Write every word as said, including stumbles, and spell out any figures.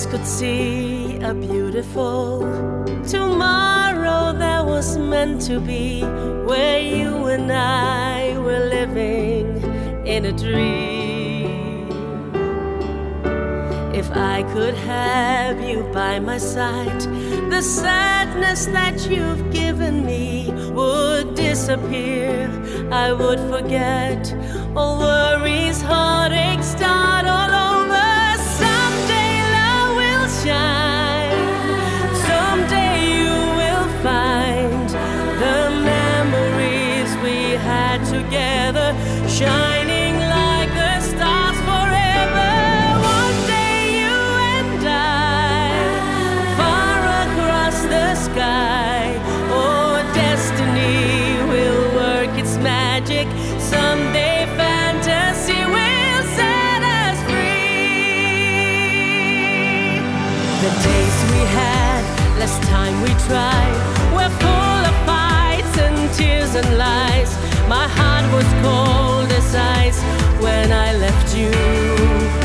eyes could see a beautiful tomorrow that was meant to be, where you and I were living in a dream. If I could have you by my side, the sadness that you've given me would disappear. I would forget all worries, heartaches, start all over. Someday love will shine. Someday you will find the memories we had together, shining like the stars forever. One day you and I, far across the sky. Oh, destiny will work its magic. Someday fantasy will set us free. The days we had, less time we tried, were full of fights and tears and lies. My heart was cold as ice when I left you.